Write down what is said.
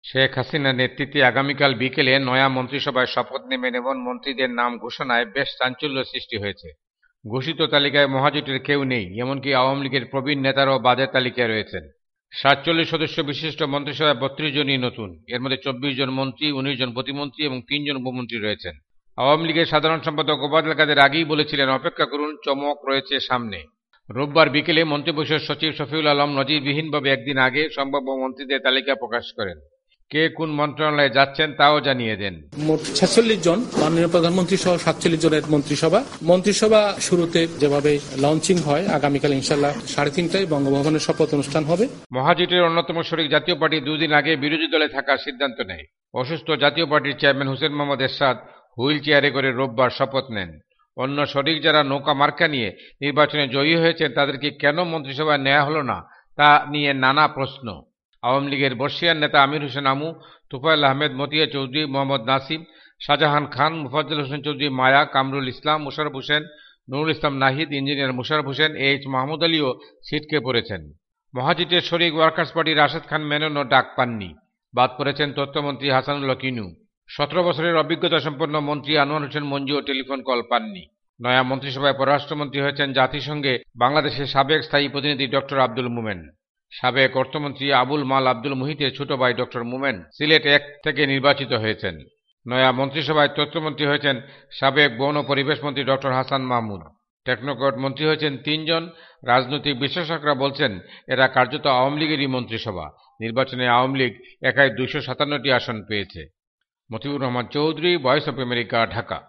শেখ হাসিনার নেতৃত্বে আগামীকাল বিকেলে নয়া মন্ত্রিসভায় শপথ নেবেন এবং মন্ত্রীদের নাম ঘোষণায় বেশ চাঞ্চল্য সৃষ্টি হয়েছে। ঘোষিত তালিকায় মহাজোটের কেউ নেই, এমনকি আওয়ামী লীগের প্রবীণ নেতারাও বাজেট তালিকায় রয়েছেন। ৪৭ সদস্য বিশিষ্ট মন্ত্রিসভায় ৩২ জনই নতুন। এর মধ্যে ২৪ জন মন্ত্রী, ১৯ জন প্রতিমন্ত্রী এবং ৩ জন উপমন্ত্রী রয়েছেন। আওয়ামী লীগের সাধারণ সম্পাদক ওবায়দুল কাদের আগেই বলেছিলেন, অপেক্ষা করুন, চমক রয়েছে সামনে। রোববার বিকেলে মন্ত্রিপরিষদ সচিব শফিউল আলম নজিরবিহীনভাবে একদিন আগে সম্ভাব্য মন্ত্রীদের তালিকা প্রকাশ করেন। কে কোন মন্ত্রণালয়ে যাচ্ছেন তাও জানিয়ে দেন। মোট ৪৬ জন, মাননীয় প্রধানমন্ত্রী সহ ৪৭ জনের মন্ত্রিসভা শুরুতে যেভাবে লঞ্চিং হয়, আগামীকাল ইনশাল্লাহ ৩:৩০টায় বঙ্গভবনের শপথ অনুষ্ঠান হবে। মহাজোটের অন্যতম শরিক জাতীয় পার্টি দুদিন আগে বিরোধী দলে থাকার সিদ্ধান্ত নেয়। অসুস্থ জাতীয় পার্টির চেয়ারম্যান হোসেন মোহাম্মদ এরশাদ হুইল চেয়ারে করে রোববার শপথ নেন। অন্য শরিক যারা নৌকা মার্কা নিয়ে নির্বাচনে জয়ী হয়েছেন তাদেরকে কেন মন্ত্রিসভায় নেওয়া হলো না তা নিয়ে নানা প্রশ্ন। আওয়ামী লীগের বর্ষিয়ান নেতা আমির হোসেন আমু, তোফায়েল আহমেদ, মতিয়া চৌধুরী, মোহাম্মদ নাসিম, শাহজাহান খান, মোফাজ্জল হোসেন চৌধুরী মায়া, কামরুল ইসলাম, মোশাররফ হোসেন, নুরুল ইসলাম নাহিদ, ইঞ্জিনিয়ার মোশাররফ হোসেন, এইচ মাহমুদ আলীও ছিটকে পড়েছেন। মহাজোটের শরিক ওয়ার্কার্স পার্টির রাশেদ খান মেননও ডাক পাননি। বাদ পড়েছেন তথ্যমন্ত্রী হাসানুল্লাহ কিনু। ১৭ বছরের অভিজ্ঞতা সম্পন্ন মন্ত্রী আনোয়ার হোসেন মঞ্জুও টেলিফোন কল পাননি। নয়া মন্ত্রিসভায় পররাষ্ট্রমন্ত্রী হয়েছেন জাতিসংঘে বাংলাদেশের সাবেক স্থায়ী প্রতিনিধি ডক্টর আব্দুল মোমেন। সাবেক অর্থমন্ত্রী আবুল মাল আব্দুল মুহিতের ছোট ভাই ডক্টর মোমেন সিলেট ১ থেকে নির্বাচিত হয়েছেন। নয়া মন্ত্রিসভায় তথ্যমন্ত্রী হয়েছেন সাবেক বন ও পরিবেশ মন্ত্রী ডক্টর হাসান মাহমুদ। টেকনোক্র্যাট মন্ত্রী হয়েছেন ৩ জন। রাজনৈতিক বিশ্লেষকরা বলছেন এরা কার্যত আওয়ামী লীগেরই মন্ত্রিসভা। নির্বাচনে আওয়ামী লীগ একাই ২৫৭টি আসন পেয়েছে। Motiur Rahman Chowdhury, voice of America, Dhaka.